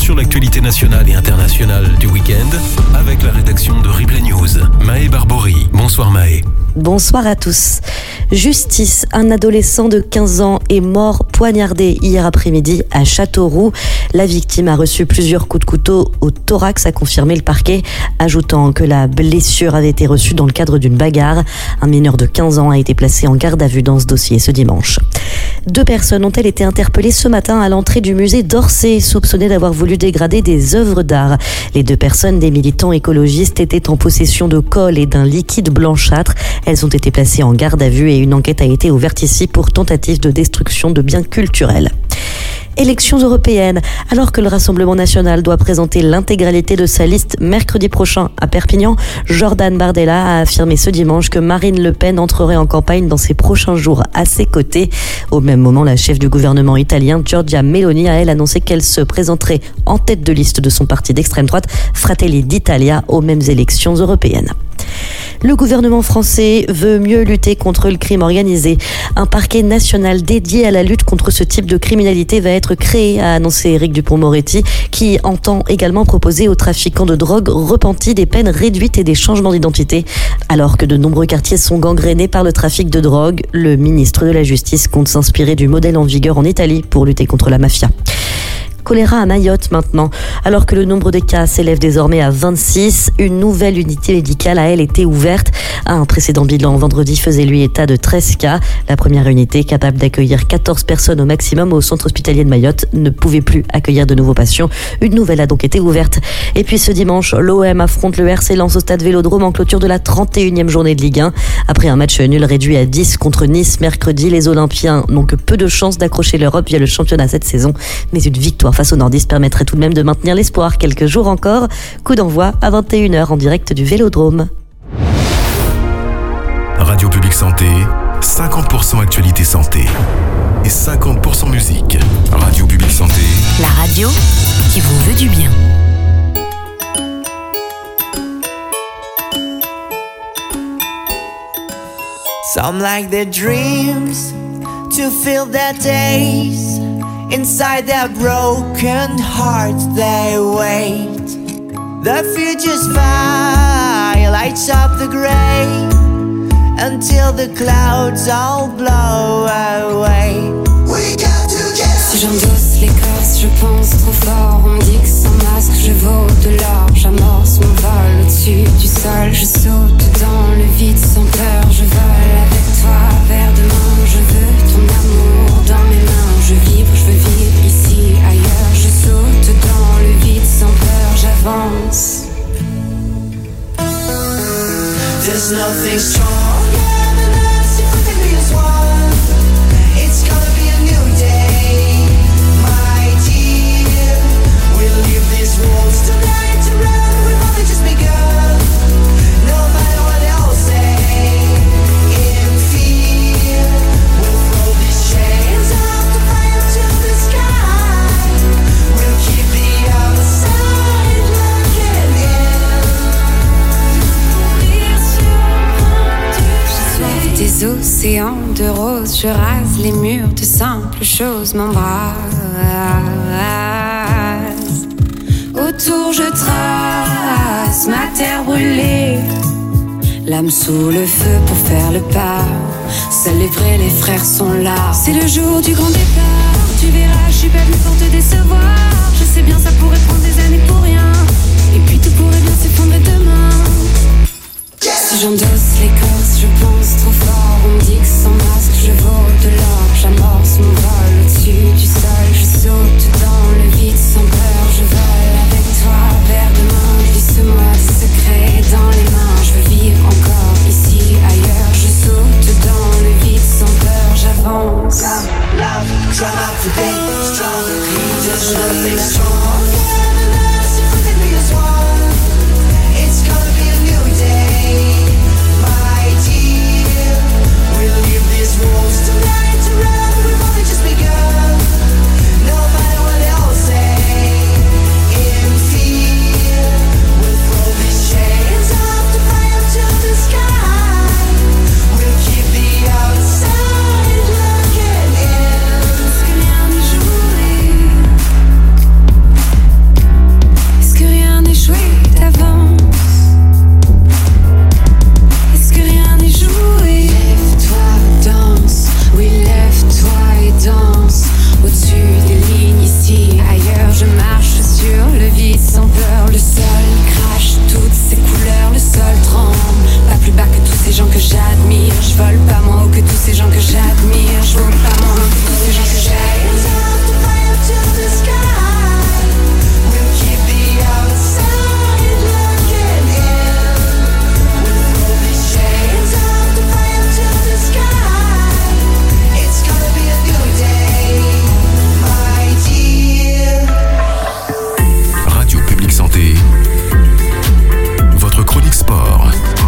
sur l'actualité nationale et internationale du week-end avec la rédaction de Replay News. Maë Barbori. Bonsoir Maë. Bonsoir à tous. Justice, un adolescent de 15 ans est mort poignardé hier après-midi à Châteauroux. La victime a reçu plusieurs coups de couteau au thorax, a confirmé le parquet, ajoutant que la blessure avait été reçue dans le cadre d'une bagarre. Un mineur de 15 ans a été placé en garde à vue dans ce dossier ce dimanche. 2 personnes ont-elles été interpellées ce matin à l'entrée du musée d'Orsay, soupçonnées d'avoir voulu dégrader des œuvres d'art. Les 2 personnes, des militants écologistes, étaient en possession de colle et d'un liquide blanchâtre. Elles ont été placées en garde à vue et une enquête a été ouverte ici pour tentative de destruction de biens culturels. Élections européennes. Alors que le Rassemblement national doit présenter l'intégralité de sa liste mercredi prochain à Perpignan, Jordan Bardella a affirmé ce dimanche que Marine Le Pen entrerait en campagne dans ces prochains jours à ses côtés. Au même moment, la chef du gouvernement italien, Giorgia Meloni, a elle annoncé qu'elle se présenterait en tête de liste de son parti d'extrême droite, Fratelli d'Italia, aux mêmes élections européennes. Le gouvernement français veut mieux lutter contre le crime organisé. Un parquet national dédié à la lutte contre ce type de criminalité va être créé, a annoncé Éric Dupond-Moretti, qui entend également proposer aux trafiquants de drogue repentis des peines réduites et des changements d'identité. Alors que de nombreux quartiers sont gangrénés par le trafic de drogue, le ministre de la Justice compte s'inspirer du modèle en vigueur en Italie pour lutter contre la mafia. Choléra à Mayotte maintenant. Alors que le nombre de cas s'élève désormais à 26, une nouvelle unité médicale a elle été ouverte. Un précédent bilan vendredi faisait lui état de 13 cas. La première unité, capable d'accueillir 14 personnes au maximum au centre hospitalier de Mayotte, ne pouvait plus accueillir de nouveaux patients. Une nouvelle a donc été ouverte. Et puis ce dimanche, l'OM affronte le RC Lens au stade Vélodrome en clôture de la 31e journée de Ligue 1. Après un match nul réduit à 10 contre Nice mercredi, les Olympiens n'ont que peu de chances d'accrocher l'Europe via le championnat cette saison. Mais une victoire face aux nordistes permettrait tout de même de maintenir l'espoir quelques jours encore. Coup d'envoi à 21h en direct du Vélodrome. Radio Publique Santé, 50% actualité santé et 50% musique. Radio Publique Santé, la radio qui vous veut du bien. Some like their dreams to fill their days. Inside their broken hearts they wait. The future's fire lights up the gray until the clouds all blow away. We got to get Si j'endosse l'écorce, je pense trop fort. On me dit que sans masque je vaux de l'or. J'amorce mon vol au-dessus du sol. Je saute dans le vide sans peur. Je vole avec toi vers demain. Je veux ton amour dans mes mains. Je vibre, je veux vivre ici, ailleurs. Je saute dans le vide sans peur. J'avance. There's nothing stronger than us if we can be as one. It's gonna be a new day, my dear. We'll leave these walls tonight to run. We've only just begun. No matter what they all say, in fear, we'll throw these chains up to fire to the sky. We'll keep the outside looking in. Des océans de roses, je rase les murs de simples choses, m'embrasse. Autour je trace ma terre brûlée, l'âme sous le feu pour faire le pas. Seuls les vrais, les frères sont là. C'est le jour du grand départ. Tu verras, je suis pas venue pour te décevoir. Je sais bien, ça pourrait prendre des années pour rien. Et puis tout pourrait bien s'effondrer demain. Si j'endosse l'écorce, je pense trop fort. On me dit que sans masque, je vaux de l'or. J'amorce mon vol au-dessus du sol. Je saute dans le vide sans peur. Je vole avec toi vers demain. Glisse-moi des secrets dans les mains. Je veux vivre encore ici, ailleurs. Je saute dans le vide sans peur. J'avance. Love, try not to be strong. There's nothing stronger than us if we can be as one. It's gonna be a new day, my dear. je vole pas moins haut que tous ces gens que j'admire. Je vole pas moins haut que tous ces gens que j'admire. Radio Publique Santé, votre chronique sport.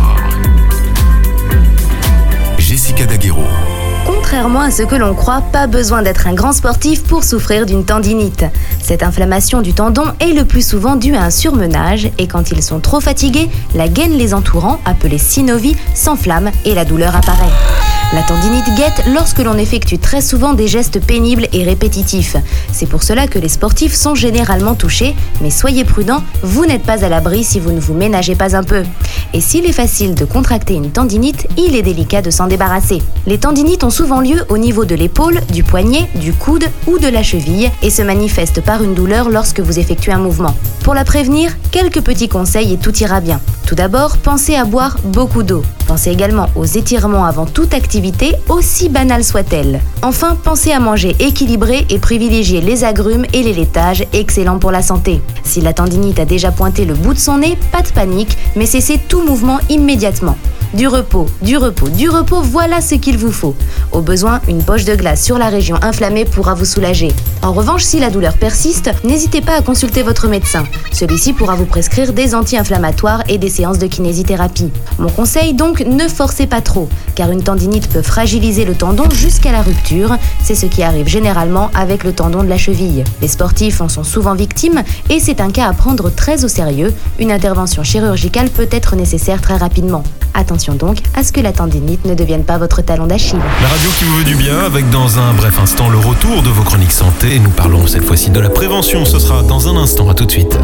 Jessica Daguerreau. Contrairement à ce que l'on croit, pas besoin d'être un grand sportif pour souffrir d'une tendinite. Cette inflammation du tendon est le plus souvent due à un surmenage et quand ils sont trop fatigués, la gaine les entourant, appelée synovie, s'enflamme et la douleur apparaît. La tendinite guette lorsque l'on effectue très souvent des gestes pénibles et répétitifs. C'est pour cela que les sportifs sont généralement touchés, mais soyez prudents, vous n'êtes pas à l'abri si vous ne vous ménagez pas un peu. Et s'il est facile de contracter une tendinite, il est délicat de s'en débarrasser. Les tendinites ont souvent lieu au niveau de l'épaule, du poignet, du coude ou de la cheville et se manifestent par une douleur lorsque vous effectuez un mouvement. Pour la prévenir, quelques petits conseils et tout ira bien. Tout d'abord, pensez à boire beaucoup d'eau. Pensez également aux étirements avant toute activité, aussi banale soit-elle. Enfin, pensez à manger équilibré et privilégier les agrumes et les laitages, excellents pour la santé. Si la tendinite a déjà pointé le bout de son nez, pas de panique, mais cessez tout mouvement immédiatement. Du repos, du repos, du repos, voilà ce qu'il vous faut. Au besoin, une poche de glace sur la région inflammée pourra vous soulager. En revanche, si la douleur persiste, n'hésitez pas à consulter votre médecin. Celui-ci pourra vous prescrire des anti-inflammatoires et des séances de kinésithérapie. Mon conseil donc, ne forcez pas trop, car une tendinite peut fragiliser le tendon jusqu'à la rupture. C'est ce qui arrive généralement avec le tendon de la cheville. Les sportifs en sont souvent victimes et c'est un cas à prendre très au sérieux. Une intervention chirurgicale peut être nécessaire très rapidement. Attention donc à ce que la tendinite ne devienne pas votre talon d'Achille. La radio qui vous veut du bien, avec dans un bref instant le retour de vos chroniques santé. Nous parlons cette fois-ci de la prévention, ce sera dans un instant, à tout de suite.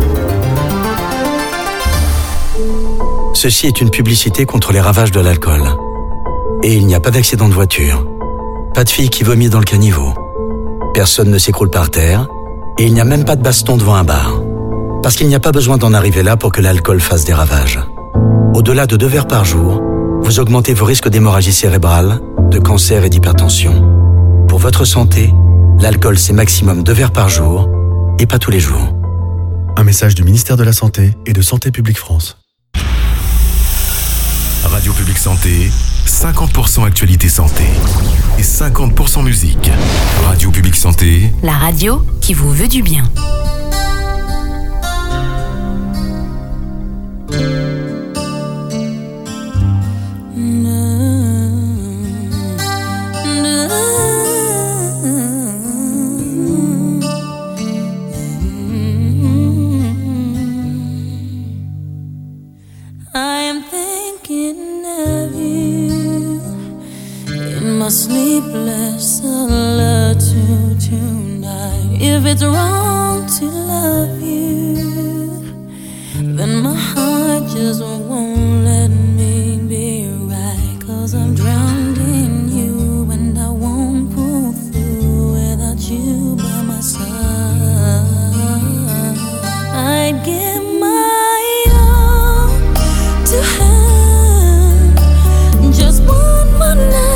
Ceci est une publicité contre les ravages de l'alcool. Et il n'y a pas d'accident de voiture, pas de fille qui vomit dans le caniveau, personne ne s'écroule par terre, et il n'y a même pas de baston devant un bar. Parce qu'il n'y a pas besoin d'en arriver là pour que l'alcool fasse des ravages. Au-delà de 2 verres par jour, vous augmentez vos risques d'hémorragie cérébrale, de cancer et d'hypertension. Pour votre santé, l'alcool c'est maximum 2 verres par jour et pas tous les jours. Un message du ministère de la Santé et de Santé publique France. Radio Publique Santé, 50% actualité santé et 50% musique. Radio Publique Santé, La radio qui vous veut du bien. Sleepless solitude tonight. If it's wrong to love you, then my heart just won't let me be right. 'Cause I'm drowned in you and I won't pull through without you by my side. I'd give my all to have just one more night.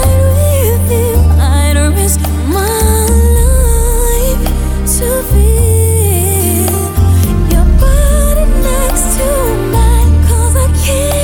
Feel your body next to mine, 'cause I can't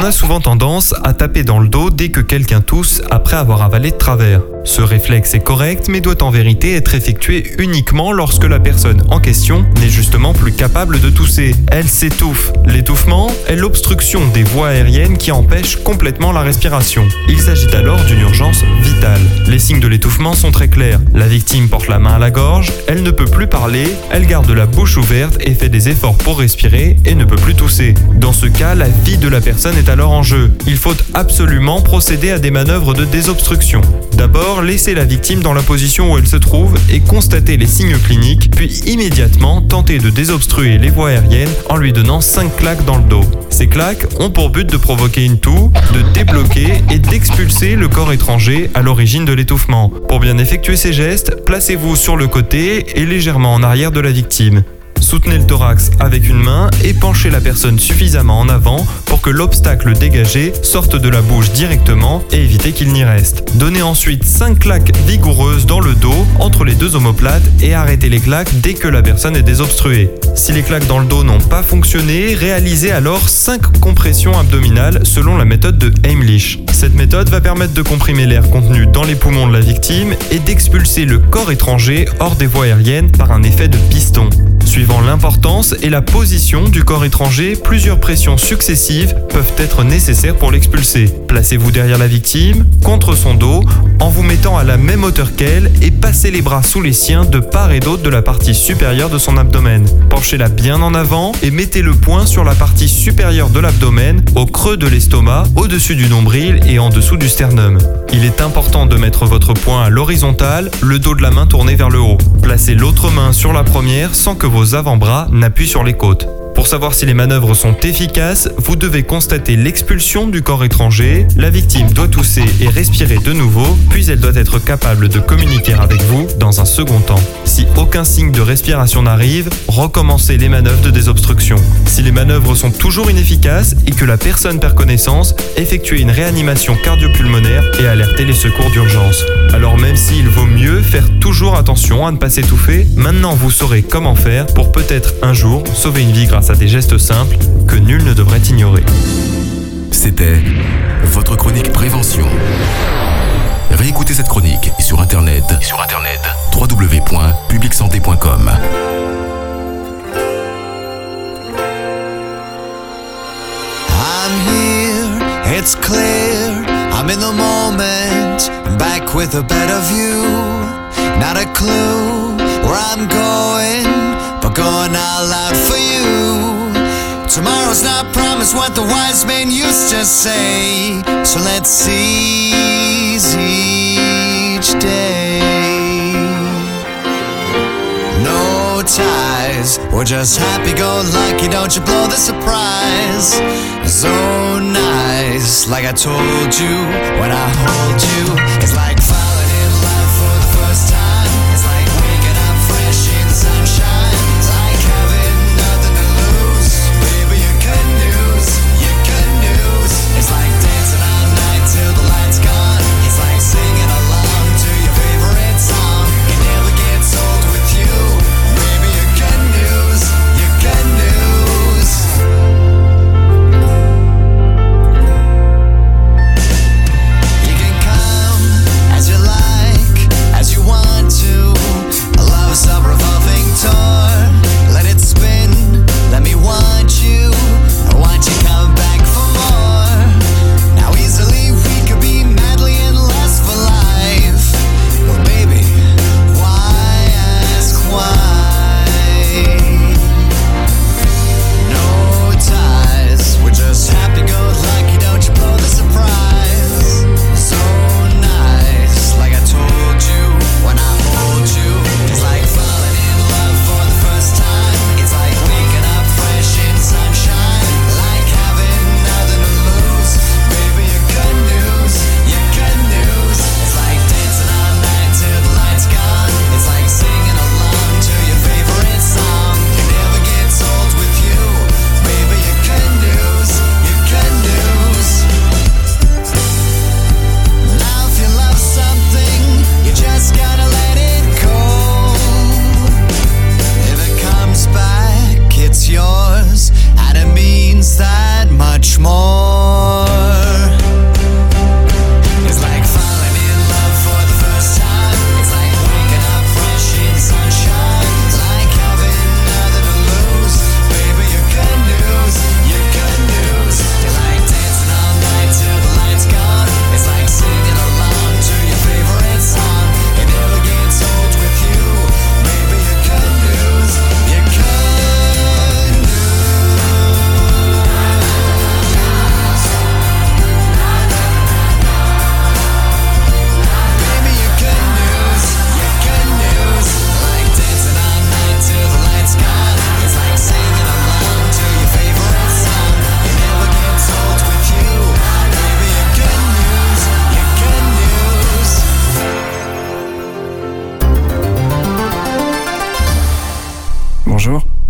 a souvent tendance à taper dans le dos dès que quelqu'un tousse après avoir avalé de travers. Ce réflexe est correct, mais doit en vérité être effectué uniquement lorsque la personne en question n'est justement plus capable de tousser. Elle s'étouffe. L'étouffement est l'obstruction des voies aériennes qui empêche complètement la respiration. Il s'agit alors d'une urgence vitale. Les signes de l'étouffement sont très clairs. La victime porte la main à la gorge, elle ne peut plus parler, elle garde la bouche ouverte et fait des efforts pour respirer et ne peut plus tousser. Dans ce cas, la vie de la personne est alors en jeu. Il faut absolument procéder à des manœuvres de désobstruction. D'abord, laissez la victime dans la position où elle se trouve et constater les signes cliniques, puis immédiatement tenter de désobstruer les voies aériennes en lui donnant 5 claques dans le dos. Ces claques ont pour but de provoquer une toux, de débloquer et d'expulser le corps étranger à l'origine de l'étouffement. Pour bien effectuer ces gestes, placez-vous sur le côté et légèrement en arrière de la victime. Soutenez le thorax avec une main et penchez la personne suffisamment en avant pour que l'obstacle dégagé sorte de la bouche directement et évitez qu'il n'y reste. Donnez ensuite 5 claques vigoureuses dans le dos entre les deux omoplates et arrêtez les claques dès que la personne est désobstruée. Si les claques dans le dos n'ont pas fonctionné, réalisez alors 5 compressions abdominales selon la méthode de Heimlich. Cette méthode va permettre de comprimer l'air contenu dans les poumons de la victime et d'expulser le corps étranger hors des voies aériennes par un effet de piston. Suivant l'importance et la position du corps étranger, plusieurs pressions successives peuvent être nécessaires pour l'expulser. Placez-vous derrière la victime, contre son dos, en vous mettant à la même hauteur qu'elle et passez les bras sous les siens de part et d'autre de la partie supérieure de son abdomen. Penchez-la bien en avant et mettez le poing sur la partie supérieure de l'abdomen, au creux de l'estomac, au-dessus du nombril et en dessous du sternum. Il est important de mettre votre poing à l'horizontale, le dos de la main tourné vers le haut. Placez l'autre main sur la première sans que vos avant-bras n'appuient sur les côtes. Pour savoir si les manœuvres sont efficaces, vous devez constater l'expulsion du corps étranger, la victime doit tousser et respirer de nouveau, puis elle doit être capable de communiquer avec vous dans un second temps. Si aucun signe de respiration n'arrive, recommencez les manœuvres de désobstruction. Si les manœuvres sont toujours inefficaces et que la personne perd connaissance, effectuez une réanimation cardio-pulmonaire et alertez les secours d'urgence. Alors même s'il vaut mieux faire toujours attention à ne pas s'étouffer, maintenant vous saurez comment faire pour peut-être un jour sauver une vie grâce à des gestes simples que nul ne devrait ignorer. C'était votre chronique prévention. Réécoutez cette chronique sur internet www.publicsanté.com. I'm here, it's clear, I'm in the moment, I'm back with a better view. Not a clue where I'm going, but going all out for you. Tomorrow's not promised, what the wise men used to say. So let's seize each day. No ties, we're just happy-go-lucky, don't you blow the surprise. So nice, like I told you, when I hold you, it's like falling in love for the first time. It's like waking up fresh in sunshine. It's like having nothing to lose. Baby, you good news, you good news. It's like dancing all night till the light's gone. It's like singing along to your favorite song. It never gets old with you. Baby, you good news, you good news. You can come as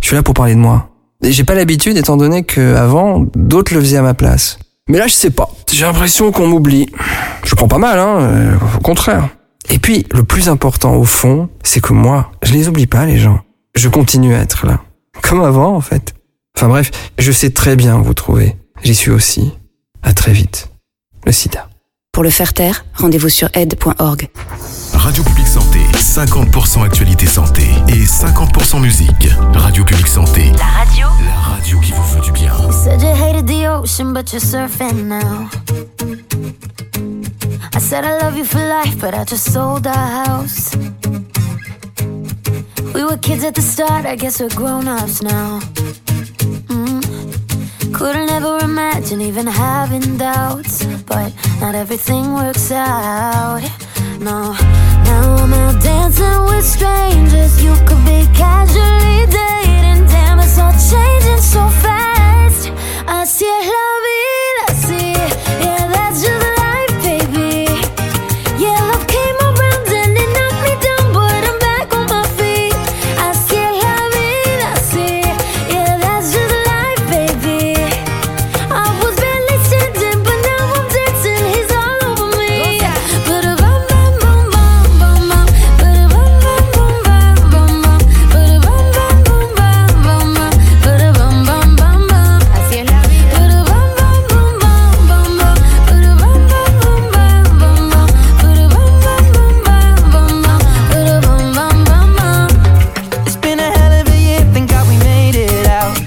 Je suis là pour parler de moi. Et j'ai pas l'habitude étant donné qu'avant, d'autres le faisaient à ma place. Mais là, je sais pas. J'ai l'impression qu'on m'oublie. Je prends pas mal, au contraire. Et puis, le plus important au fond, c'est que moi, je les oublie pas, les gens. Je continue à être là. Comme avant, en fait. Enfin bref, je sais très bien où vous trouver. J'y suis aussi. À très vite. Le sida. Pour le faire taire, rendez-vous sur aide.org. Radio Publique Santé, 50% actualité santé et 50% musique. Radio Publique Santé. La radio qui vous veut du bien. You said you hated the ocean, but you're surfing now. I said I love you for life, but I just sold our house. We were kids at the start, I guess we're grown-ups now. Couldn't ever imagine even having doubts, but not everything works out. No, now I'm out dancing with strangers. You could be casually dating. Damn, it's all changing so fast. Así es la vida, así. Yeah, that's just life, baby. Yeah, love came around and it knocked me down, but I'm back on my feet. Así es la vida, así. Yeah, that's just life, baby. I was barely standing, but now I'm dancing. He's all over me. It's been a hell of a year, thank God we made it out.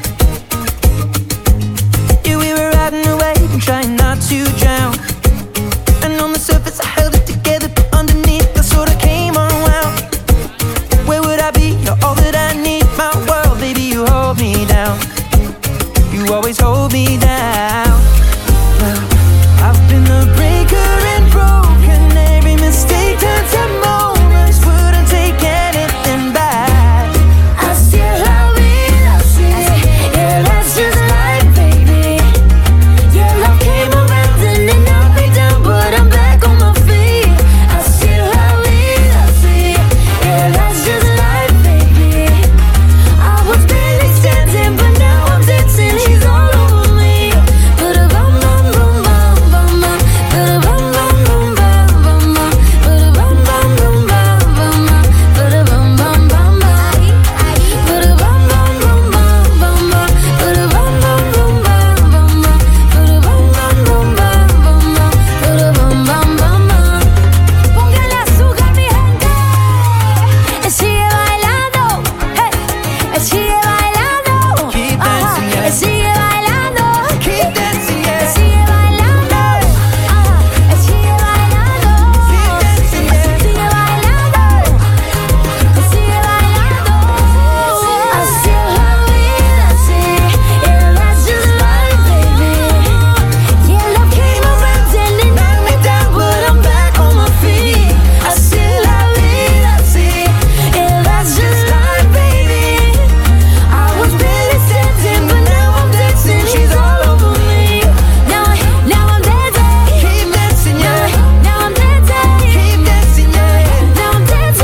Yeah, we were riding away and trying not to drown. And on the surface I held it together, but underneath I sort of came unwound. Where would I be? You're all that I need, my world, baby, you hold me down. You always hold me down. Well, I've been the breaker and broken. Every mistake turns to moments, wouldn't take anything back. Así es la vida, así. Yeah, that's just life, baby. Yeah, love came around and it knocked me down, but I'm back on my feet. Así es la vida, así. Yeah, that's just life, baby. I was barely standing, but now I'm dancing. He's all over me. Ba-da-bum, bum, bum, bum, bum, bum. Ba-da-bum, bum, bum, bum, bum, bum. Ba-da-bum, bum, bum, bum, bum, bum. Ba-da-bum, bum, bum, bum. Ba-da-bum, bum, bum, bum, bum, bum. Ba-da-bum, bum, bum, bum, bum, bum. Ba-da-bum, bum, bum, bum, bum, bum. Ba-da-bum, bum, bum, bum. Póngale azúcar, mi gente. Sigue bailando, hey. Sigue bailando. Keep dancing, yeah. Sigue bailando. Keep dancing, yeah. Sigue bailando. Sigue bailando. Keep dancing, yeah. Sigue bailando. Sigue bailando. Así es la vida, así. Yeah, that's just life, baby. Yeah, love came around and it knocked me down, but I'm back on my feet. Así es la vida, así. Yeah, that's just life, baby. I was barely standing, but now I'm dancing. She's all over me. Now I'm dancing. Keep dancing, yeah. Now I'm dancing. Keep dancing, yeah. Now I'm dancing.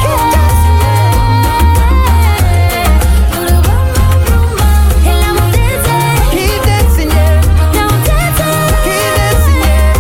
Keep dancing, yeah. Now I'm dancing. Keep dancing,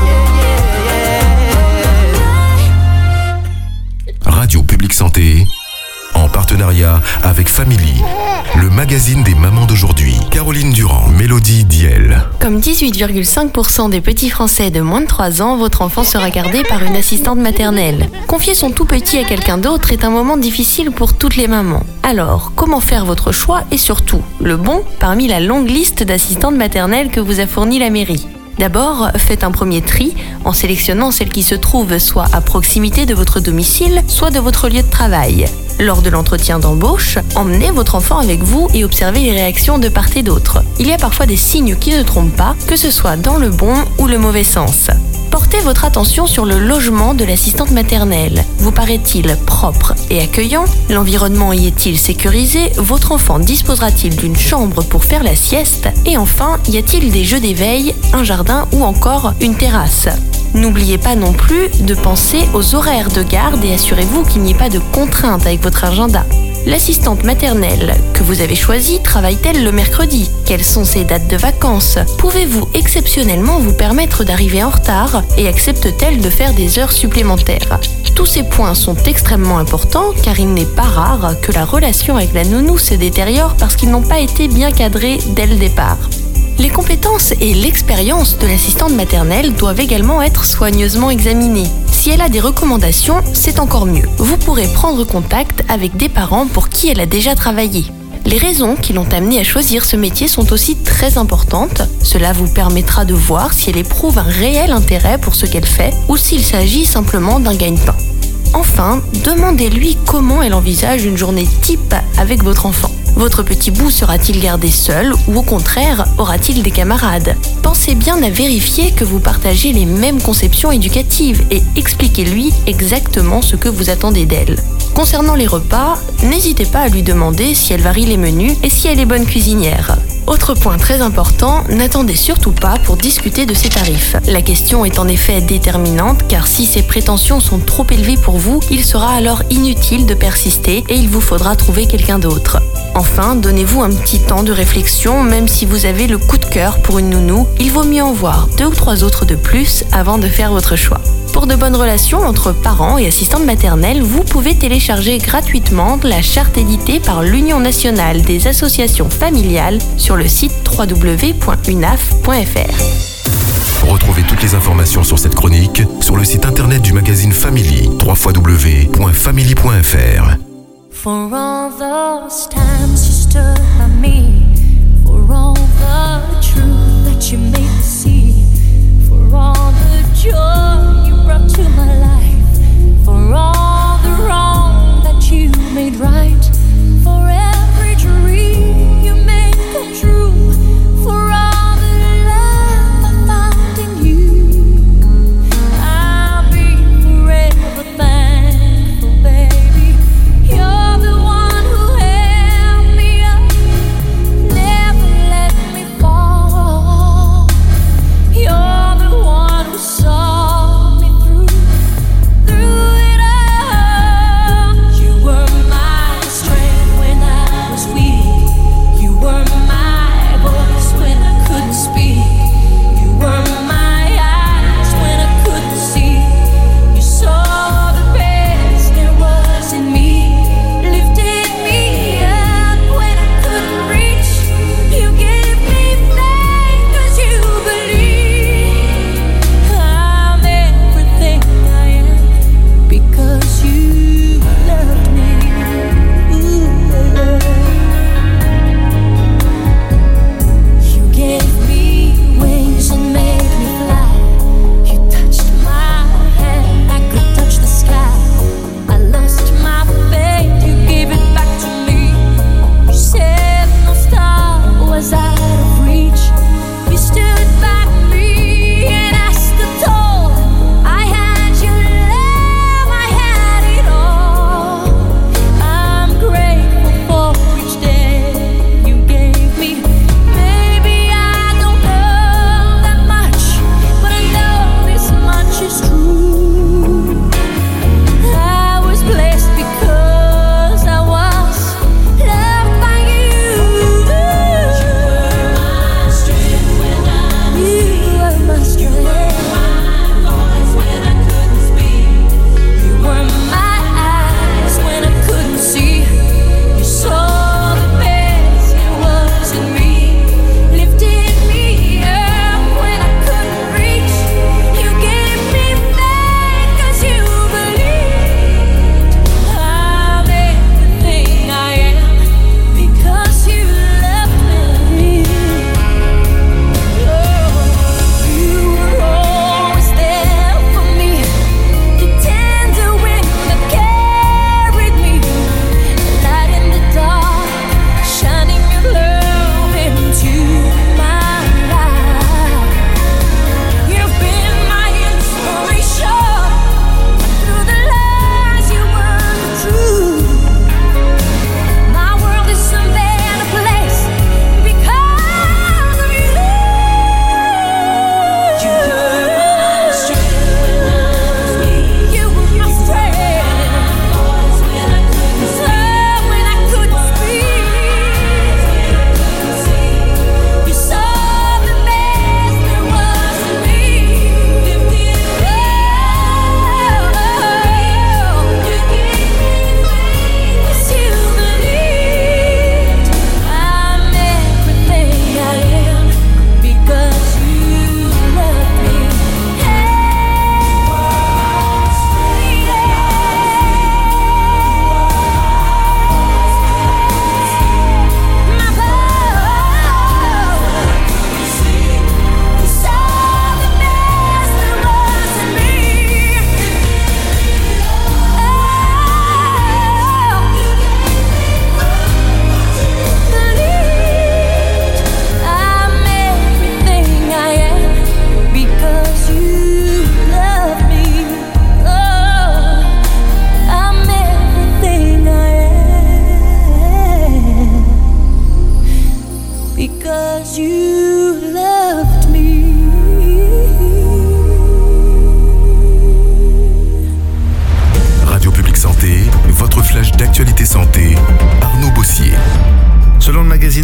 yeah. Radio Publique Santé, en partenariat avec Family, le magazine des mamans d'aujourd'hui. Caroline Durand, Mélodie Diel. Comme 18,5% des petits Français de moins de 3 ans, votre enfant sera gardé par une assistante maternelle. Confier son tout petit à quelqu'un d'autre est un moment difficile pour toutes les mamans. Alors, comment faire votre choix et surtout, le bon parmi la longue liste d'assistantes maternelles que vous a fournie la mairie ? D'abord, faites un premier tri en sélectionnant celles qui se trouvent soit à proximité de votre domicile, soit de votre lieu de travail. Lors de l'entretien d'embauche, emmenez votre enfant avec vous et observez les réactions de part et d'autre. Il y a parfois des signes qui ne trompent pas, que ce soit dans le bon ou le mauvais sens. Portez votre attention sur le logement de l'assistante maternelle. Vous paraît-il propre et accueillant ? L'environnement y est-il sécurisé ? Votre enfant disposera-t-il d'une chambre pour faire la sieste ? Et enfin, y a-t-il des jeux d'éveil, un jardin ou encore une terrasse ? N'oubliez pas non plus de penser aux horaires de garde et assurez-vous qu'il n'y ait pas de contraintes avec votre agenda. L'assistante maternelle que vous avez choisie travaille-t-elle le mercredi? Quelles sont ses dates de vacances? Pouvez-vous exceptionnellement vous permettre d'arriver en retard et accepte-t-elle de faire des heures supplémentaires? Tous ces points sont extrêmement importants car il n'est pas rare que la relation avec la nounou se détériore parce qu'ils n'ont pas été bien cadrés dès le départ. Les compétences et l'expérience de l'assistante maternelle doivent également être soigneusement examinées. Si elle a des recommandations, c'est encore mieux. Vous pourrez prendre contact avec des parents pour qui elle a déjà travaillé. Les raisons qui l'ont amenée à choisir ce métier sont aussi très importantes. Cela vous permettra de voir si elle éprouve un réel intérêt pour ce qu'elle fait ou s'il s'agit simplement d'un gagne-pain. Enfin, demandez-lui comment elle envisage une journée type avec votre enfant. Votre petit bout sera-t-il gardé seul ou au contraire aura-t-il des camarades? Pensez bien à vérifier que vous partagez les mêmes conceptions éducatives et expliquez-lui exactement ce que vous attendez d'elle. Concernant les repas, n'hésitez pas à lui demander si elle varie les menus et si elle est bonne cuisinière. Autre point très important, n'attendez surtout pas pour discuter de ses tarifs. La question est en effet déterminante car si ses prétentions sont trop élevées pour vous, il sera alors inutile de persister et il vous faudra trouver quelqu'un d'autre. Enfin, donnez-vous un petit temps de réflexion, même si vous avez le coup de cœur pour une nounou, il vaut mieux en voir 2 ou 3 autres de plus avant de faire votre choix. Pour de bonnes relations entre parents et assistantes maternelles, vous pouvez télécharger gratuitement la charte éditée par l'Union nationale des associations familiales sur le site www.unaf.fr. Retrouvez toutes les informations sur cette chronique sur le site internet du magazine Family, www.family.fr. For all those times you stood by me, for all the truth that you made me see, for all the joy you brought to my life, for all the wrong that you made right, for every dream you made come true, for all the love I found in you, I'll be forever thankful, baby. You're the one who held me up, never let me fall. You're the one who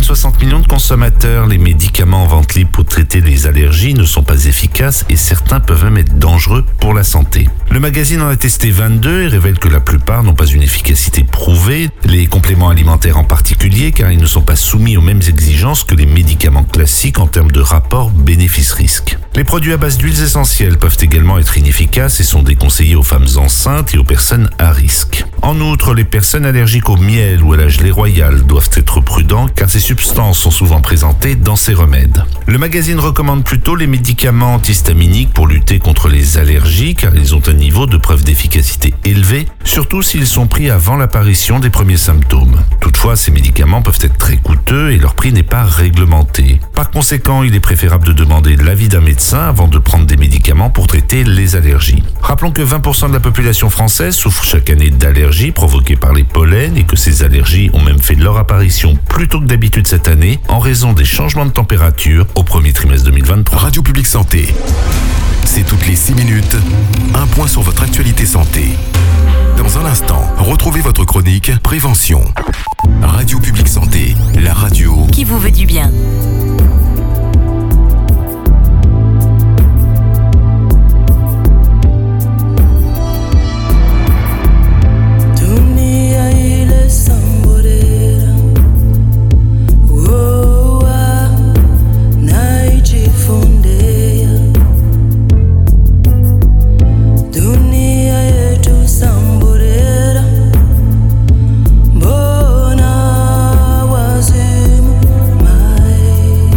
60 millions de consommateurs. Les médicaments en vente libre pour traiter les allergies ne sont pas efficaces et certains peuvent même être dangereux pour la santé. Le magazine en a testé 22 et révèle que la plupart n'ont pas une efficacité prouvée, les compléments alimentaires en particulier, car ils ne sont pas soumis aux mêmes exigences que les médicaments classiques en termes de rapport bénéfice-risque. Les produits à base d'huiles essentielles peuvent également être inefficaces et sont déconseillés aux femmes enceintes et aux personnes à risque. En outre, les personnes allergiques au miel ou à la gelée royale doivent être prudents car ces substances sont souvent présentées dans ces remèdes. Le magazine recommande plutôt les médicaments antihistaminiques pour lutter contre les allergies car ils ont un niveau de preuve d'efficacité élevé, surtout s'ils sont pris avant l'apparition des premiers symptômes. Toutefois, ces médicaments peuvent être très coûteux et leur prix n'est pas réglementé. Par conséquent, il est préférable de demander l'avis d'un médecin avant de prendre des médicaments pour traiter les allergies. Rappelons que 20% de la population française souffre chaque année d'allergies provoquées par les pollens et que ces allergies ont même fait leur apparition plus tôt que d'habitude cette année en raison des changements de température au premier trimestre 2023. Radio Publique Santé. C'est toutes les 6 minutes, un point sur votre actualité santé. Dans un instant, retrouvez votre chronique Prévention. Radio Publique Santé, la radio qui vous veut du bien. Bona wazimu mai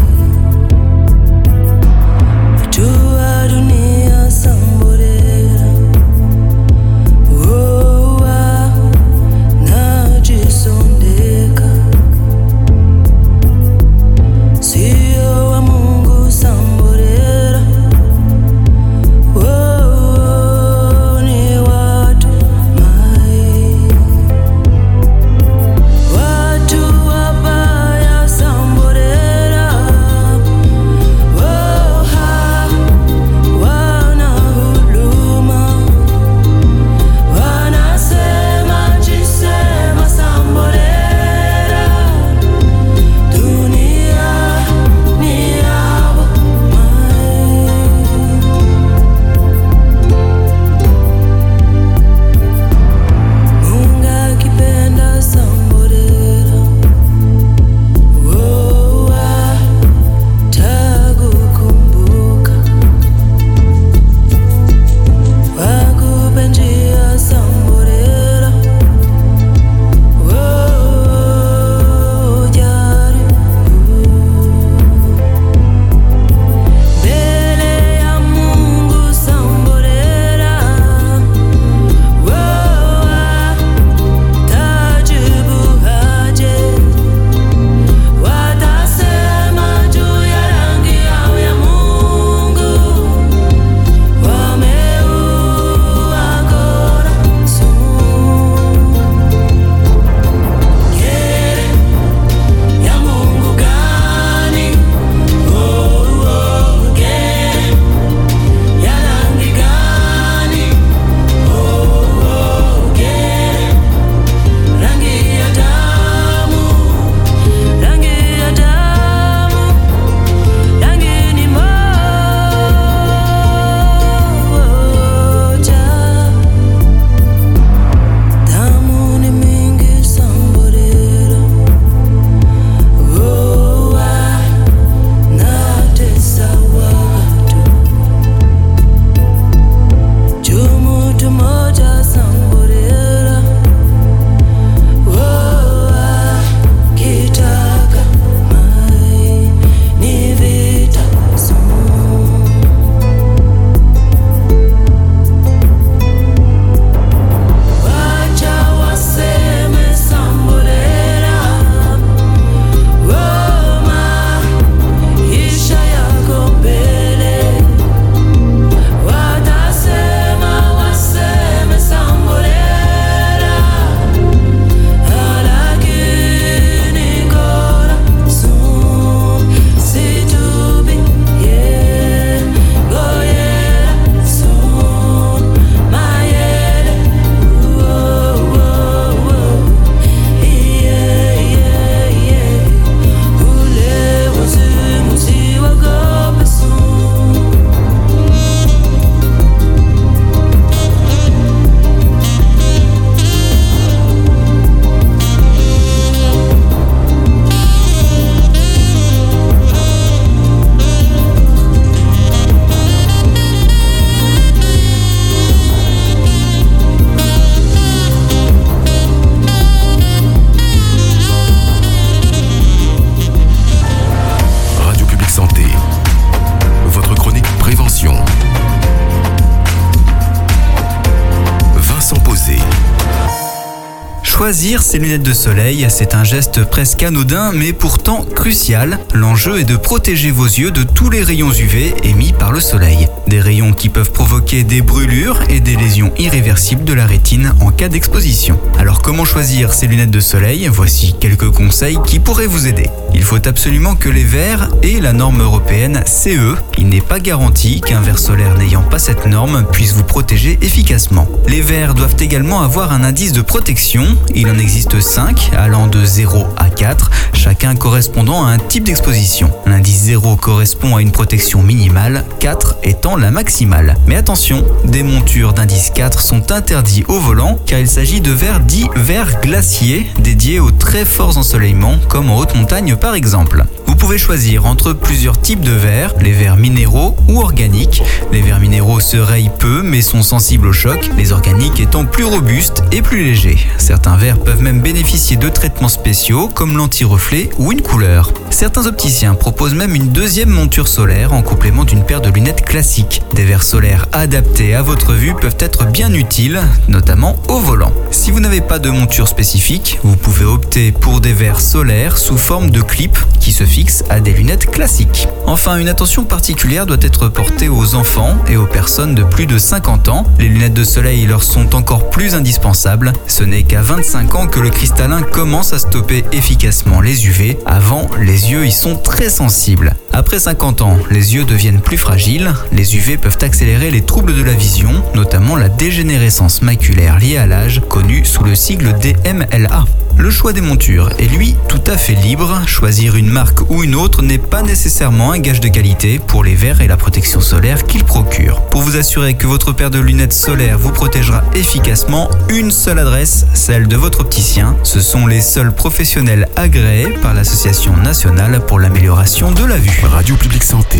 Choisir ses lunettes de soleil, c'est un geste presque anodin mais pourtant crucial. L'enjeu est de protéger vos yeux de tous les rayons UV émis par le soleil. Des rayons qui peuvent provoquer des brûlures et des lésions irréversibles de la rétine en cas d'exposition. Alors comment choisir ces lunettes de soleil? Voici quelques conseils qui pourraient vous aider. Il faut absolument que les verres aient la norme européenne CE. Il n'est pas garanti qu'un verre solaire n'ayant pas cette norme puisse vous protéger efficacement. Les verres doivent également avoir un indice de protection. Il en existe 5, allant de 0 à 4, chacun correspondant à un type d'exposition. L'indice 0 correspond à une protection minimale, 4 étant la maximale. Mais attention, des montures d'indice 4 sont interdits au volant car il s'agit de verres dits verres glaciers, dédiés aux très forts ensoleillements, comme en haute montagne par exemple. Vous pouvez choisir entre plusieurs types de verres, les verres minéraux ou organiques. Les verres minéraux se rayent peu mais sont sensibles au choc, les organiques étant plus robustes et plus légers. Certains verres peuvent même bénéficier de traitements spéciaux comme l'anti-reflet ou une couleur. Certains opticiens proposent même une deuxième monture solaire en complément d'une paire de lunettes classiques. Des verres solaires adaptés à votre vue peuvent être bien utiles, notamment au volant. Si vous n'avez pas de monture spécifique, vous pouvez opter pour des verres solaires sous forme de clip qui se fixent à des lunettes classiques. Enfin, une attention particulière doit être portée aux enfants et aux personnes de plus de 50 ans. Les lunettes de soleil leur sont encore plus indispensables. Ce n'est qu'à 25 ans que le cristallin commence à stopper efficacement les UV. Avant, les yeux y sont très sensibles. Après 50 ans, les yeux deviennent plus fragiles. Les UV peuvent accélérer les troubles de la vision, notamment la dégénérescence maculaire liée à l'âge, connue sous le sigle DMLA. Le choix des montures est lui tout à fait libre. Choisir une marque ou une autre n'est pas nécessairement un gage de qualité pour les verres et la protection solaire qu'ils procurent. Pour vous assurer que votre paire de lunettes solaires vous protégera efficacement, une seule adresse, celle de votre opticien. Ce sont les seuls professionnels agréés par l'Association nationale pour l'amélioration de la vue. Radio Publique Santé.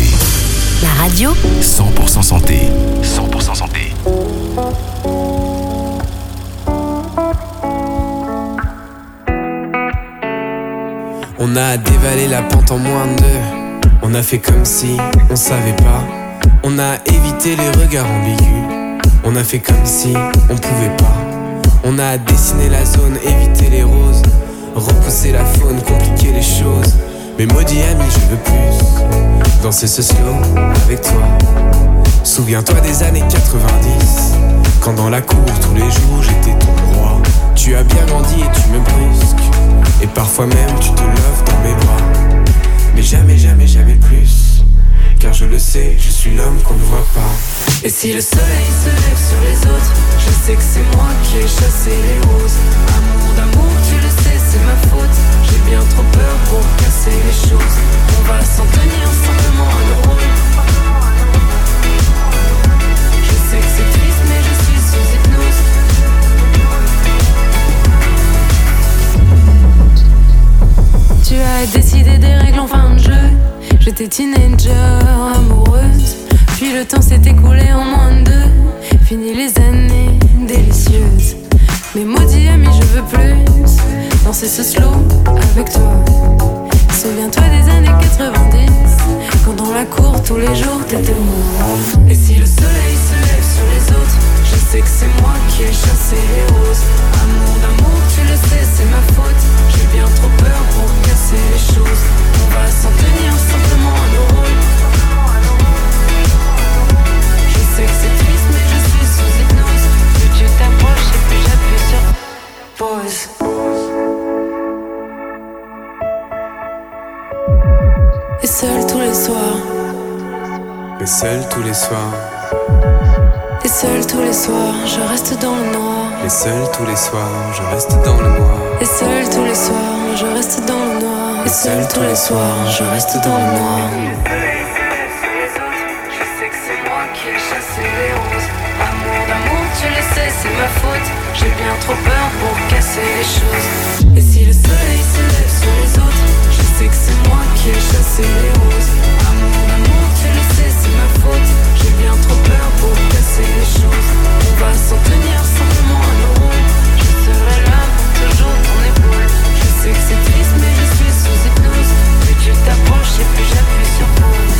La radio 100% santé. 100% santé. On a dévalé la pente en moins de 2. On a fait comme si on savait pas. On a évité les regards ambigus. On a fait comme si on pouvait pas. On a dessiné la zone, évité les roses, repousser la faune, compliquer les choses. Mais maudit ami, je veux plus danser ce slow avec toi. Souviens-toi des années 90, quand dans la cour tous les jours j'étais ton roi. Tu as bien grandi et tu me brusques, et parfois même tu te lèves dans mes bras. Mais jamais, jamais, jamais plus, car je le sais, je suis l'homme qu'on ne voit pas. Et si le soleil se lève sur les autres, je sais que c'est moi qui ai chassé les roses. Amour d'amour, tu le sais, c'est ma faute. J'ai bien trop peur pour casser les choses. On va s'en tenir simplement à nos rôles. Je sais que c'est triste mais je suis sous hypnose. Tu as décidé des règles en fin de jeu. J'étais teenager, amoureuse. Puis le temps s'est écoulé en moins de 2. Fini les années délicieuses. Mais maudit ami, je veux plus danser ce slow avec toi. Souviens-toi des années 90, quand dans la cour tous les jours t'étais moi. Et si le soleil se lève sur les autres, je sais que c'est moi qui ai chassé les roses. Amour d'amour, tu le sais, c'est ma faute. J'ai bien trop peur pour casser les choses. On va s'en tenir simplement à nos rôles. Je sais que c'est triste mais je suis sous hypnose. Plus tu t'approches et plus j'appuie sur pause. Et seul tous les soirs. Et seul tous les soirs. Et seul tous les soirs, je reste dans le noir. Et seul tous les soirs, je reste dans le noir. Et seul tous les soirs, je reste dans le noir. Et seul tous les soirs, je reste dans le noir. Je sais que c'est moi qui ai chassé les roses. Amour d'amour, tu le sais, c'est ma faute. J'ai bien trop peur pour casser les choses. Et si le soleil se lève sur les autres, je sais que c'est moi qui ai chassé les roses. Amour d'amour, tu le sais, c'est ma faute. J'ai bien trop peur pour casser les choses. On va s'en tenir simplement à nos rôles. Je serai là pour toujours ton épaule. Je sais que c'est triste mais je suis sous hypnose. Plus tu t'approches et plus j'appuie sur pause.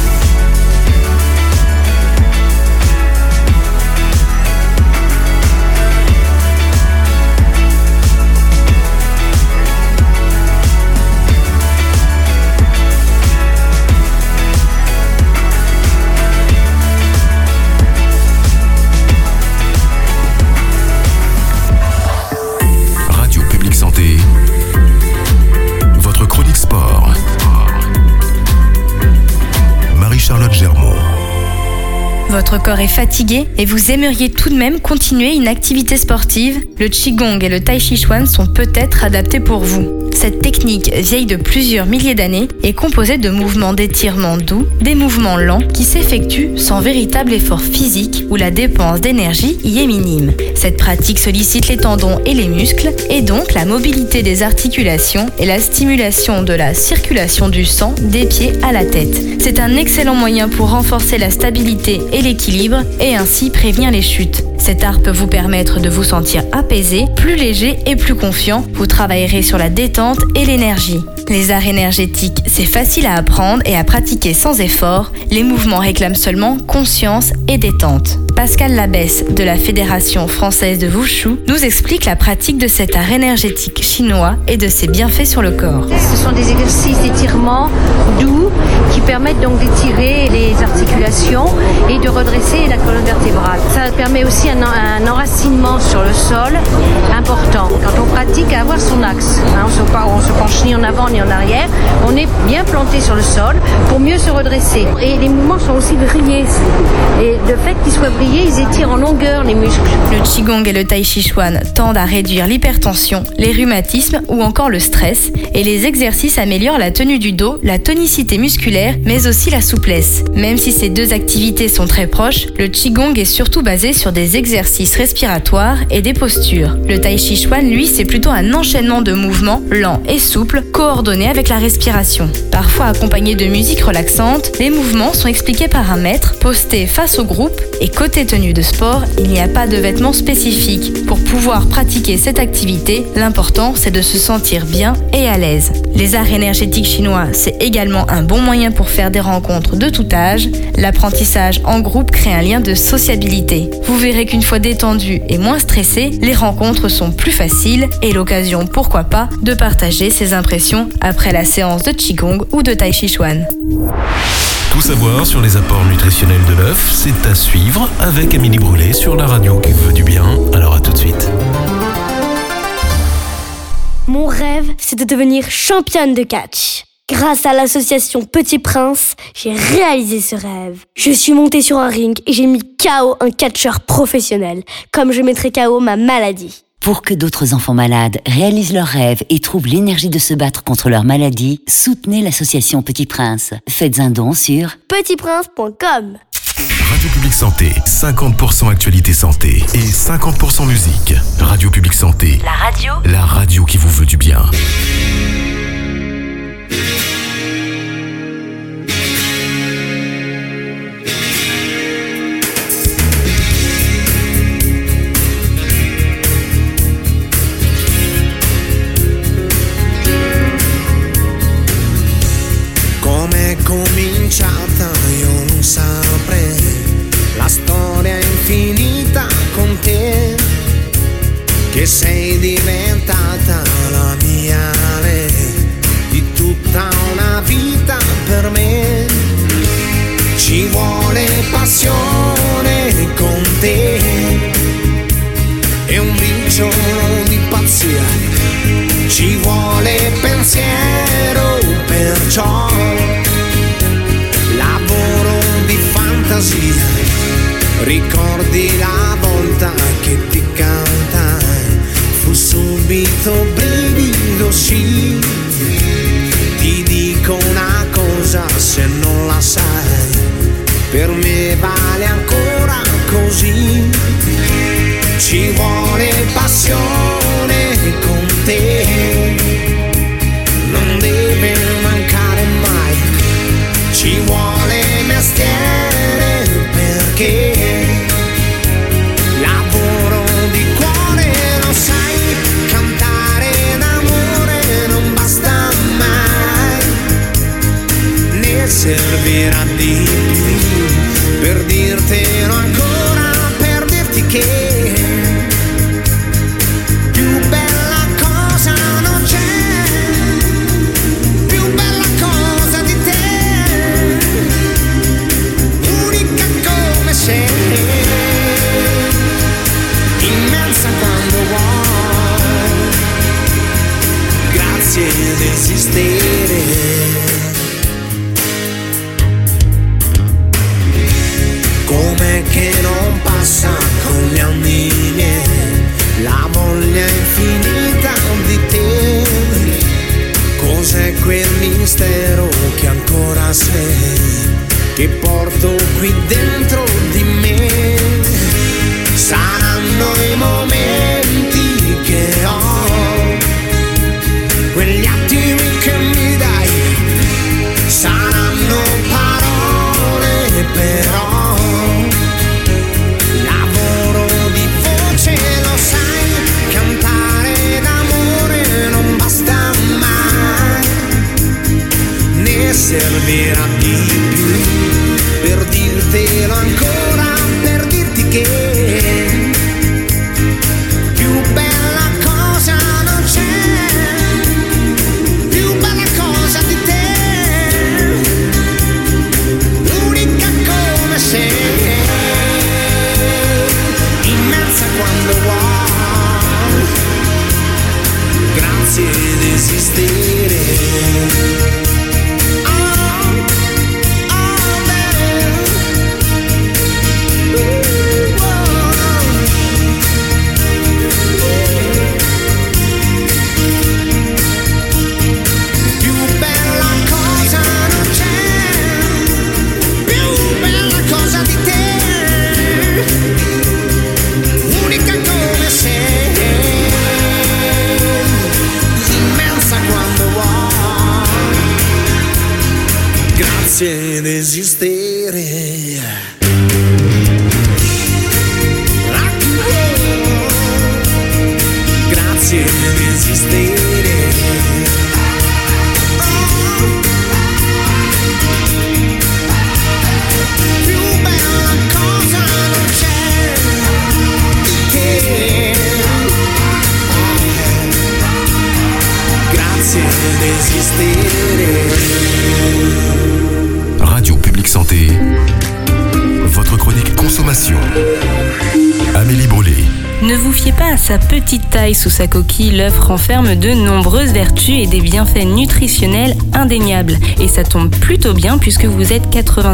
Votre corps est fatigué et vous aimeriez tout de même continuer une activité sportive? Le Qigong et le Tai Chi Chuan sont peut-être adaptés pour vous. Cette technique, vieille de plusieurs milliers d'années, est composée de mouvements d'étirement doux, des mouvements lents qui s'effectuent sans véritable effort physique où la dépense d'énergie y est minime. Cette pratique sollicite les tendons et les muscles et donc la mobilité des articulations et la stimulation de la circulation du sang des pieds à la tête. C'est un excellent moyen pour renforcer la stabilité et l'équilibre et ainsi prévenir les chutes. Cet art peut vous permettre de vous sentir apaisé, plus léger et plus confiant. Vous travaillerez sur la détente et l'énergie. Les arts énergétiques, c'est facile à apprendre et à pratiquer sans effort. Les mouvements réclament seulement conscience et détente. Pascal Labesse de la Fédération française de Wushu nous explique la pratique de cet art énergétique chinois et de ses bienfaits sur le corps. Ce sont des exercices d'étirement doux qui permettent donc d'étirer les articulations et de redresser la colonne vertébrale. Ça permet aussi un enracinement sur le sol important. Quand on pratique, à avoir son axe. On se penche ni en avant ni en arrière. On est bien planté sur le sol pour mieux se redresser. Et les mouvements sont aussi vrillés. Et le fait qu'ils soient vrillés, ils étirent en longueur les muscles. Le Qigong et le Tai Chi Chuan tendent à réduire l'hypertension, les rhumatismes ou encore le stress. Et les exercices améliorent la tenue du dos, la tonicité musculaire, mais aussi la souplesse. Même si ces deux activités sont très proches, le Qigong est surtout basé sur des exercices respiratoires et des postures. Le Tai Chi Chuan, lui, c'est plutôt un enchaînement de mouvements lents et souples, coordonnés avec la respiration. Parfois accompagnés de musique relaxante, les mouvements sont expliqués par un maître, posté face au groupe, et côté tenue de sport, il n'y a pas de vêtements spécifiques. Pour pouvoir pratiquer cette activité, l'important c'est de se sentir bien et à l'aise. Les arts énergétiques chinois, c'est également un bon moyen pour faire des rencontres de tout âge. L'apprentissage en groupe crée un lien de sociabilité. Vous verrez qu'une fois détendu et moins stressé, les rencontres sont plus faciles et l'occasion, pourquoi pas, de partager ses impressions après la séance de Qigong ou de Tai Chi Chuan. Tout savoir sur les apports nutritionnels de l'œuf, c'est à suivre avec Amélie Brûlé sur la radio qui vous veut du bien. Alors à tout de suite. Mon rêve, c'est de devenir championne de catch. Grâce à l'association Petit Prince, j'ai réalisé ce rêve. Je suis montée sur un ring et j'ai mis KO un catcheur professionnel, comme je mettrai KO ma maladie. Pour que d'autres enfants malades réalisent leurs rêves et trouvent l'énergie de se battre contre leur maladie, soutenez l'association Petit Prince. Faites un don sur petitprince.com. Radio Publique Santé, 50% actualité santé et 50% musique. Radio Publique Santé. La radio qui vous veut du bien. Com'è cominciata io non saprei, la storia infinita con te, che sei diventata la mia re, di tutta una vita per me. Ci vuole passione con te e un briciolo di pazzia, ci vuole pensiero, perciò lavoro di fantasia. Ricordi la volta che ti cantai, fu subito brivido, sì. Ti dico una cosa, se non la sai, per me vale ancora così. Ci vuole passione con te, non deve mancare mai. Ci vuole mestiere perché lavoro di cuore, lo sai, cantare d'amore non basta mai, ne servirà di più per dire resistere. Grazie per resistere. Più bella cosa non c'è che grazie per resistere. Radio Publique Santé, votre chronique consommation. Amélie Brûlé. Ne vous fiez pas à sa petite taille sous sa coquille, l'œuf renferme de nombreuses vertus et des bienfaits nutritionnels indéniables. Et ça tombe plutôt bien puisque vous êtes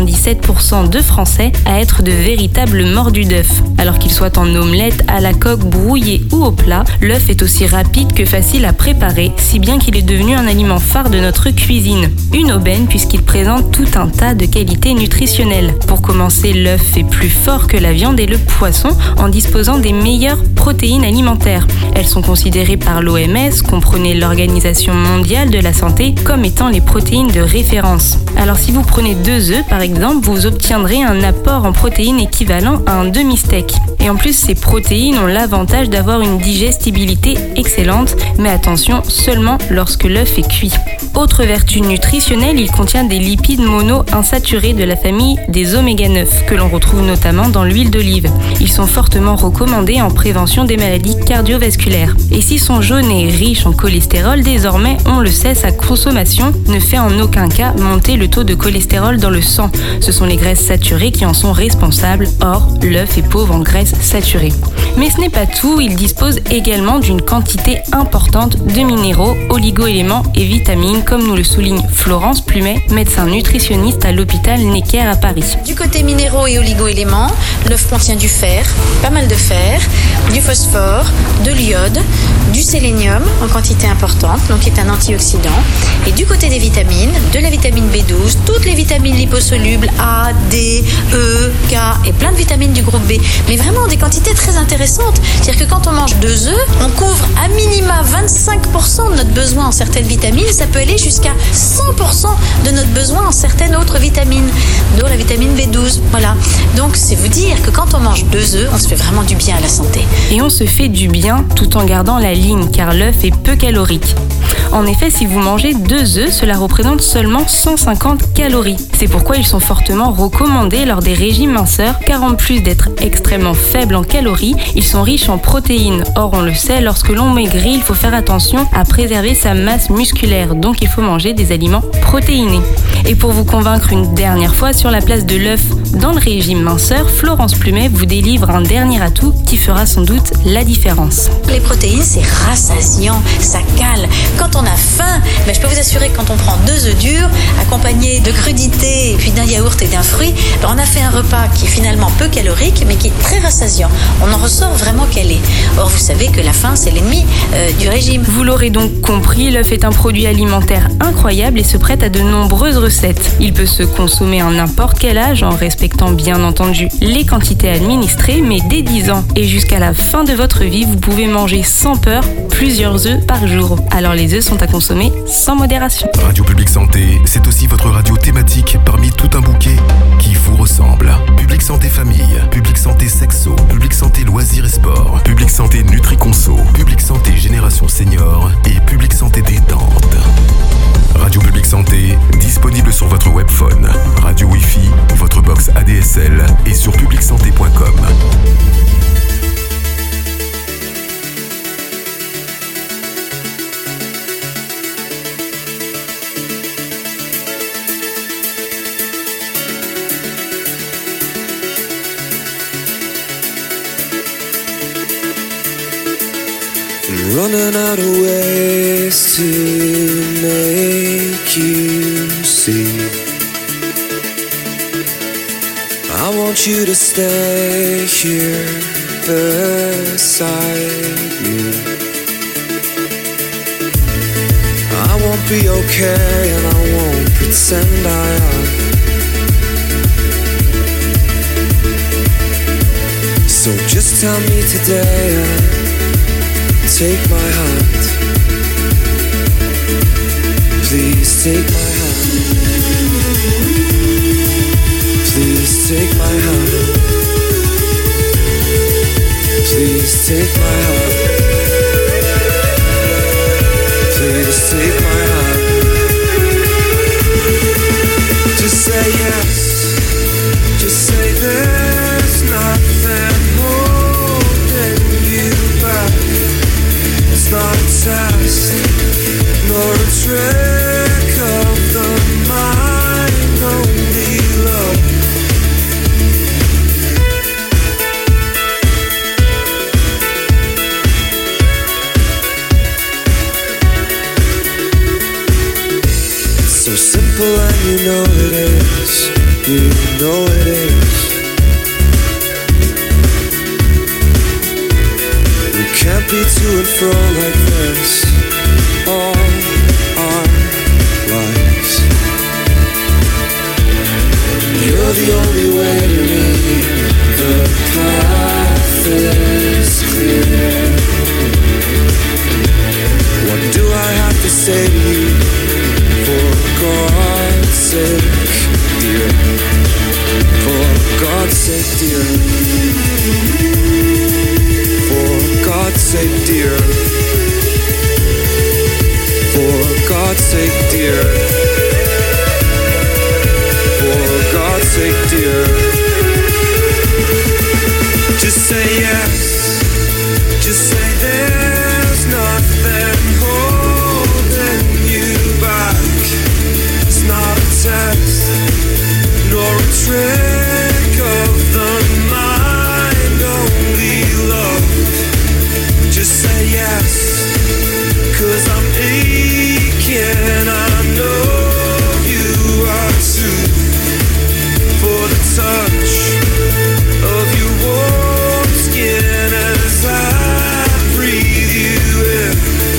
97% de Français à être de véritables mordus d'œufs. Alors qu'il soit en omelette, à la coque, brouillé ou au plat, l'œuf est aussi rapide que facile à préparer, si bien qu'il est devenu un aliment phare de notre cuisine. Une aubaine puisqu'il présente tout un tas de qualités nutritionnelles. Pour commencer, l'œuf est plus fort que la viande et le poisson en disposant des meilleures protéines alimentaires. Elles sont considérées par l'OMS, comprenez l'Organisation mondiale de la santé, comme étant les protéines de référence. Alors si vous prenez 2 œufs par exemple, vous obtiendrez un apport en protéines équivalent à un demi-steak. Et en plus, ces protéines ont l'avantage d'avoir une digestibilité excellente, mais attention, seulement lorsque l'œuf est cuit. Autre vertu nutritionnelle, il contient des lipides mono-insaturés de la famille des oméga 9, que l'on retrouve notamment dans l'huile d'olive. Ils sont fortement recommandés en prévention des maladies cardiovasculaires. Et s'ils sont jaunes et riches en cholestérol, désormais, on le sait, sa consommation ne fait en aucun cas monter le taux de cholestérol dans le sang. Ce sont les graisses saturées qui en sont responsables. Or, l'œuf est pauvre en graisses saturées. Mais ce n'est pas tout, il dispose également d'une quantité importante de minéraux, oligo-éléments et vitamines, comme nous le souligne Florence Plumet, médecin nutritionniste à l'hôpital Necker à Paris. Du côté minéraux et oligo-éléments, l'œuf contient du fer, pas mal de fer, du phosphore, de l'iode, du sélénium en quantité importante, donc qui est un antioxydant. Et du côté des vitamines, de la vitamine B12, toutes les vitamines liposolubles A, D, E, K et plein de vitamines du groupe B. Mais vraiment des quantités très intéressantes. C'est-à-dire que quand on mange 2 œufs, on couvre à minima 25% de notre besoin en certaines vitamines. Ça peut aller jusqu'à 100% de notre besoin en certaines autres vitamines, dont la vitamine B12. Voilà. Donc c'est vous dire que quand on mange 2 œufs, on se fait vraiment du bien à la santé. Et on se fait du bien tout en gardant la ligne, car l'œuf est peu calorique. En effet, si vous mangez 2 œufs, cela représente seulement 150 calories. C'est pourquoi ils sont fortement recommandés lors des régimes minceurs, car en plus d'être extrêmement faibles en calories, ils sont riches en protéines. Or, on le sait, lorsque l'on maigrit, il faut faire attention à préserver sa masse musculaire, donc il faut manger des aliments protéinés. Et pour vous convaincre une dernière fois sur la place de l'œuf dans le régime minceur, Florence Plumet vous délivre un dernier atout qui fera sans doute la différence. Les protéines, c'est rassasiant, ça cale. Quand on a faim, je peux vous assurer que quand on prend 2 œufs durs, accompagnés de crudités et puis d'un yaourt et d'un fruit, on a fait un repas qui est finalement peu calorique, mais qui est très rassasiant. On en ressort vraiment calé. Or, vous savez que la faim, c'est l'ennemi du régime. Vous l'aurez donc compris, l'œuf est un produit alimentaire incroyable et se prête à de nombreuses recettes. Il peut se consommer à n'importe quel âge, en respectant bien entendu les quantités administrées, mais dès 10 ans et jusqu'à la fin de votre vie, vous pouvez manger sans peur plusieurs œufs par jour. Alors les œufs sont à consommer sans modération. Radio Publique Santé, c'est aussi votre radio thématique parmi tout un bouquet qui vous ressemble. Publique Santé Famille, Publique Santé Sexo, Publique Santé Loisirs et Sport, Publique Santé Nutri-Conso, Publique Santé Génération Senior et Publique Santé Détente. Radio Publique Santé, disponible sur votre webphone, radio Wi-Fi, votre box ADSL et sur publiquesanté.com. I'm running out of ways to make you see. I want you to stay here beside me. I won't be okay and I won't pretend I am. So just tell me today and take my hand. Please take my hand. be to and fro like this all our lives. You're the only way to me, the path is clear. What do I have to say to you, for God's sake, dear? For God's sake, dear. For God's sake, dear. For God's sake, dear. For God's sake, dear. Just say yes. Just say there's nothing holding you back. It's not a test, nor a trick of the mind, only love. Just say yes, 'cause I'm aching, I know you are too. For the touch of your warm skin as I breathe you in.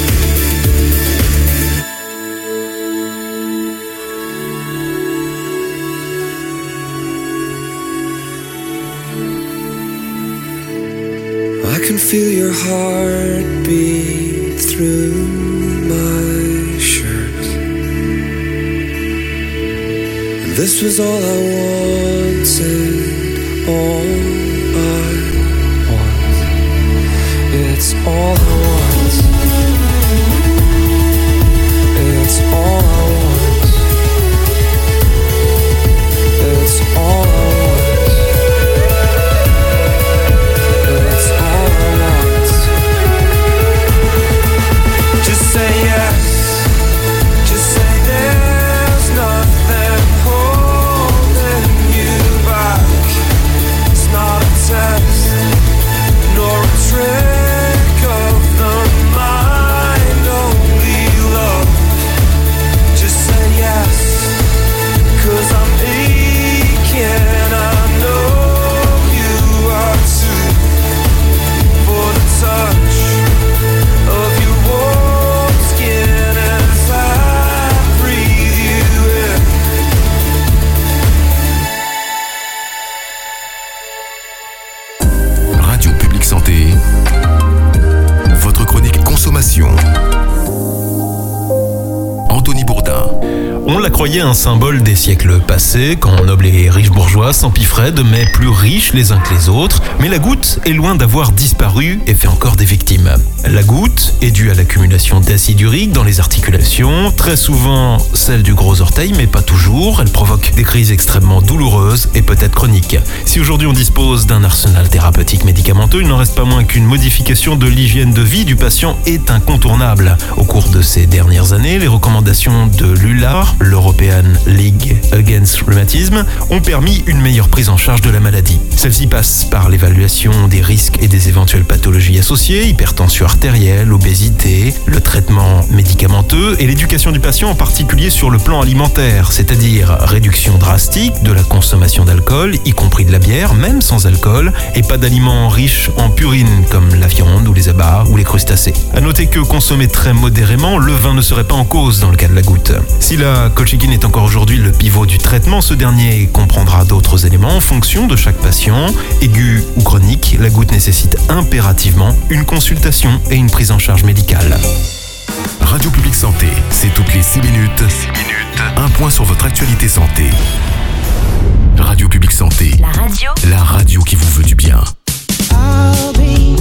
I can feel your heartbeat through my shirt. And this was all I wanted, all I want. It's all I want. It's all I want. It's all I want. It's all I want. Just say yes. Just say there's nothing holding you back. It's not a test, nor a trick of the mind, only love. Just say yes, 'cause I'm aching, I know you are too. For the touch of your warm skin as I breathe you in. Radio Publique Santé, votre chronique consommation. Anthony Bourdin. On la croyait un symbole des siècles passés, quand nobles et riches bourgeois s'empiffraient de mets plus riches les uns que les autres, mais la goutte est loin d'avoir disparu et fait encore des victimes. La goutte est due à l'accumulation d'acide urique dans les articulations, très souvent celle du gros orteil, mais pas toujours. Elle provoque des crises extrêmement douloureuses et peut-être chroniques. Si aujourd'hui on dispose d'un arsenal thérapeutique médicamenteux, il n'en reste pas moins qu'une modification de l'hygiène de vie du patient est incontournable. Au cours de ces dernières années, les recommandations de l'ULAR, l'European League Against Rheumatism, ont permis une meilleure prise en charge de la maladie. Celle-ci passe par l'évaluation des risques et des éventuelles pathologies associées, hypertension artérielle, obésité, le traitement médicamenteux et l'éducation du patient en particulier sur le plan alimentaire, c'est-à-dire réduction drastique de la consommation d'alcool, y compris de la bière, même sans alcool, et pas d'aliments riches en purine comme la viande ou les abats ou les crustacés. À noter que consommer très modérément, le vin ne serait pas en cause dans le cas de la goutte. Si la colchicine est encore aujourd'hui le pivot du traitement, ce dernier comprendra d'autres éléments en fonction de chaque patient. Aigu ou chronique, la goutte nécessite impérativement une consultation et une prise en charge médicale. Radio Publique Santé, c'est toutes les 6 minutes. Un point sur votre actualité santé. Radio Publique Santé. La radio. La radio qui vous veut du bien. I'll be